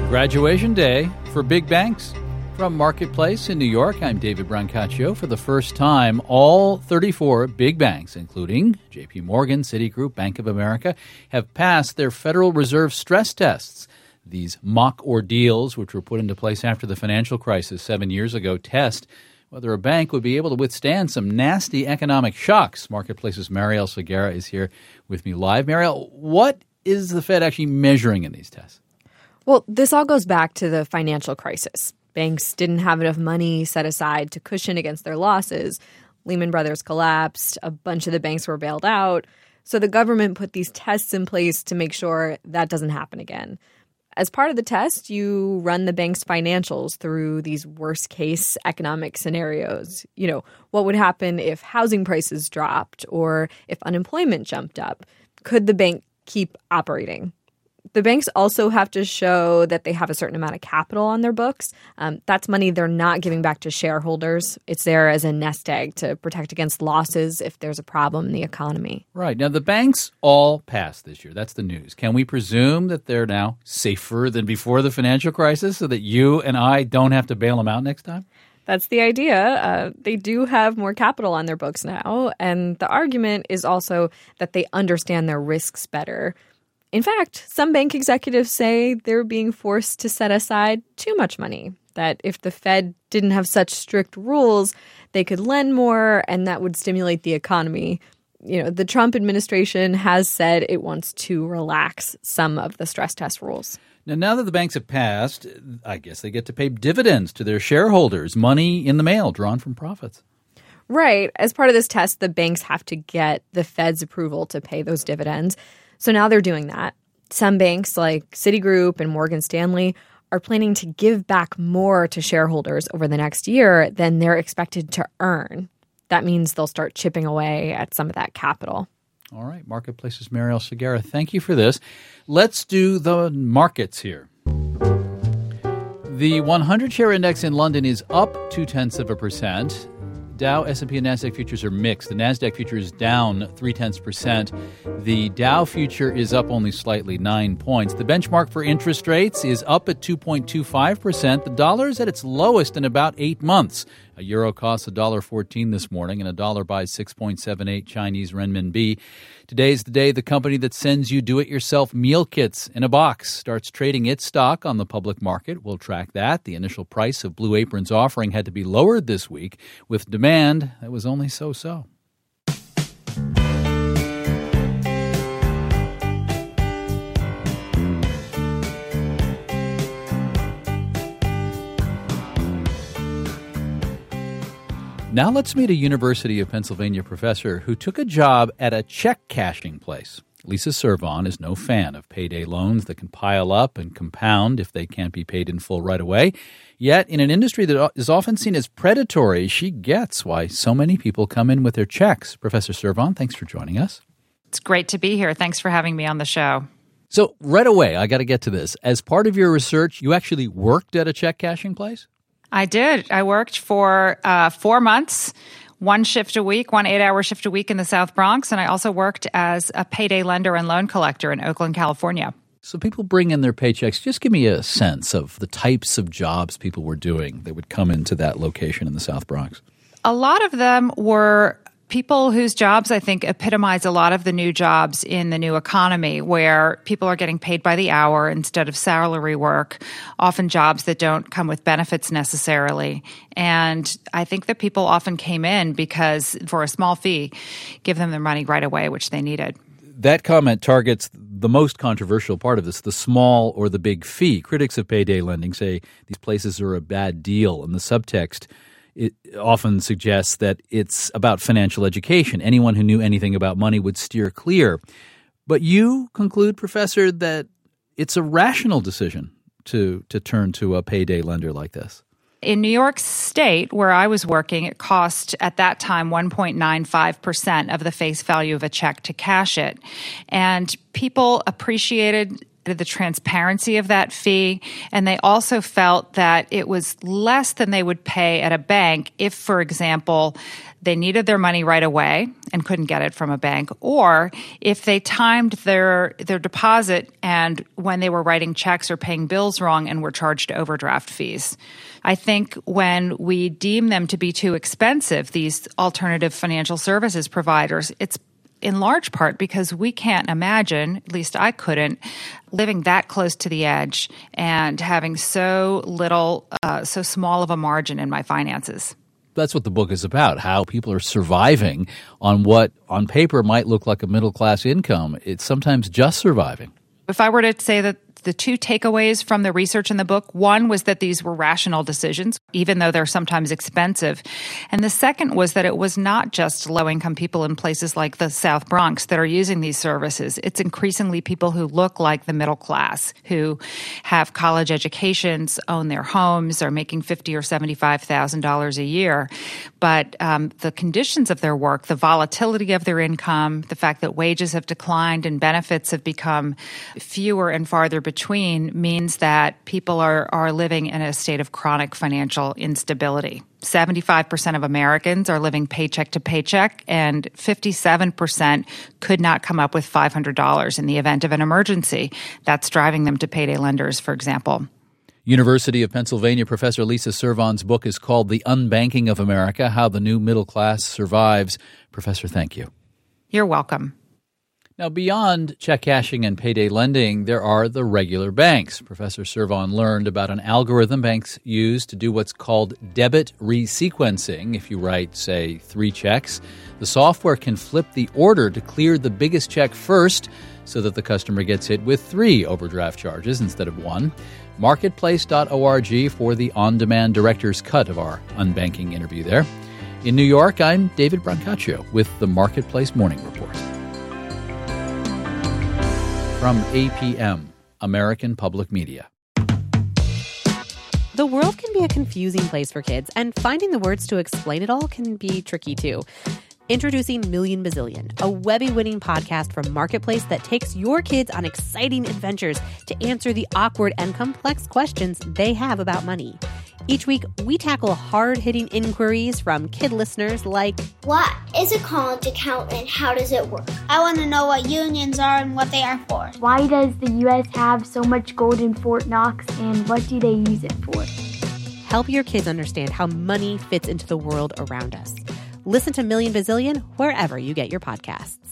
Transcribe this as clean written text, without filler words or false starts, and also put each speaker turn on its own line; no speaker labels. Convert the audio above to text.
Graduation day for big banks. From Marketplace in New York, I'm David Brancaccio. For the first time, all 34 big banks, including JP Morgan, Citigroup, Bank of America, have passed their Federal Reserve stress tests. These mock ordeals, which were put into place after the financial crisis 7 years ago, test whether a bank would be able to withstand some nasty economic shocks. Marketplace's Marielle Segarra is here with me live. Marielle, what is the Fed actually measuring in these tests?
Well, this all goes back to the financial crisis. Banks didn't have enough money set aside to cushion against their losses. Lehman Brothers collapsed. A bunch of the banks were bailed out. So the government put these tests in place to make sure that doesn't happen again. As part of the test, you run the bank's financials through these worst-case economic scenarios. You know, what would happen if housing prices dropped or if unemployment jumped up? Could the bank keep operating? The banks also have to show that they have a certain amount of capital on their books. That's money they're not giving back to shareholders. It's there as a nest egg to protect against losses if there's a problem in the economy.
Right. Now, the banks all passed this year. That's the news. Can we presume that they're now safer than before the financial crisis so that you and I don't have to bail them out next time?
That's the idea. They do have more capital on their books now. And the argument is also that they understand their risks better. In fact, some bank executives say they're being forced to set aside too much money, that if the Fed didn't have such strict rules, they could lend more and that would stimulate the economy. You know, the Trump administration has said it wants to relax some of the stress test rules.
Now that the banks have passed, I guess they get to pay dividends to their shareholders, money in the mail drawn from profits.
Right. As part of this test, the banks have to get the Fed's approval to pay those dividends. So now they're doing that. Some banks like Citigroup and Morgan Stanley are planning to give back more to shareholders over the next year than they're expected to earn. That means they'll start chipping away at some of that capital.
All right. Marketplace's Marielle Segarra, thank you for this. Let's do the markets here. The 100-share index in London is up 0.2%. Dow, S&P, and NASDAQ futures are mixed. The NASDAQ future is down 0.3%. The Dow future is up only slightly, 9 points. The benchmark for interest rates is up at 2.25%. The dollar is at its lowest in about 8 months. A euro costs $1.14 this morning, and a dollar buys 6.78 Chinese renminbi. Today's the day the company that sends you do-it-yourself meal kits in a box starts trading its stock on the public market. We'll track that. The initial price of Blue Apron's offering had to be lowered this week with demand that was only so-so. Now let's meet a University of Pennsylvania professor who took a job at a check cashing place. Lisa Servon is no fan of payday loans that can pile up and compound if they can't be paid in full right away. Yet, in an industry that is often seen as predatory, she gets why so many people come in with their checks. Professor Servon, thanks for joining us.
It's great to be here. Thanks for having me on the show.
So right away, I got to get to this. As part of your research, you actually worked at a check cashing place?
I did. I worked for 4 months, one shift a week, 1 8-hour shift a week in the South Bronx. And I also worked as a payday lender and loan collector in Oakland, California.
So people bring in their paychecks. Just give me a sense of the types of jobs people were doing that would come into that location in the South Bronx.
A lot of them were people whose jobs, I think, epitomize a lot of the new jobs in the new economy, where people are getting paid by the hour instead of salary work, often jobs that don't come with benefits necessarily. And I think that people often came in because, for a small fee, give them their money right away, which they needed.
That comment targets the most controversial part of this, the small or the big fee. Critics of payday lending say these places are a bad deal, and the subtext it often suggests that it's about financial education. Anyone who knew anything about money would steer clear. But you conclude, Professor, that it's a rational decision to turn to a payday lender like this.
In New York State, where I was working, it cost at that time 1.95% of the face value of a check to cash it. And people appreciated the transparency of that fee, and they also felt that it was less than they would pay at a bank if, for example, they needed their money right away and couldn't get it from a bank, or if they timed their deposit and when they were writing checks or paying bills wrong and were charged overdraft fees. I think when we deem them to be too expensive, these alternative financial services providers, it's in large part because we can't imagine, at least I couldn't, living that close to the edge and having so small of a margin in my finances.
That's what the book is about, how people are surviving on what on paper might look like a middle-class income. It's sometimes just surviving.
If I were to say that the two takeaways from the research in the book, one was that these were rational decisions, even though they're sometimes expensive. And the second was that it was not just low-income people in places like the South Bronx that are using these services. It's increasingly people who look like the middle class, who have college educations, own their homes, are making $50,000 or $75,000 a year. But the conditions of their work, the volatility of their income, the fact that wages have declined and benefits have become fewer and farther between means that people are living in a state of chronic financial instability. 75% of Americans are living paycheck to paycheck, and 57% could not come up with $500 in the event of an emergency. That's driving them to payday lenders, for example.
University of Pennsylvania professor Lisa Servon's book is called The Unbanking of America, How the New Middle Class Survives. Professor, thank you.
You're welcome.
Now, beyond check cashing and payday lending, there are the regular banks. Professor Servon learned about an algorithm banks use to do what's called debit resequencing. If you write, say, 3 checks, the software can flip the order to clear the biggest check first so that the customer gets hit with 3 overdraft charges instead of 1. Marketplace.org for the on-demand director's cut of our unbanking interview there. In New York, I'm David Brancaccio with the Marketplace Morning Report. From APM, American Public Media.
The world can be a confusing place for kids, and finding the words to explain it all can be tricky too. Introducing Million Bazillion, a Webby-winning podcast from Marketplace that takes your kids on exciting adventures to answer the awkward and complex questions they have about money. Each week, we tackle hard-hitting inquiries from kid listeners like,
what is a college account and how does it work? I want to know what unions are and what they are for.
Why does the U.S. have so much gold in Fort Knox, and what do they use it for?
Help your kids understand how money fits into the world around us. Listen to Million Bazillion wherever you get your podcasts.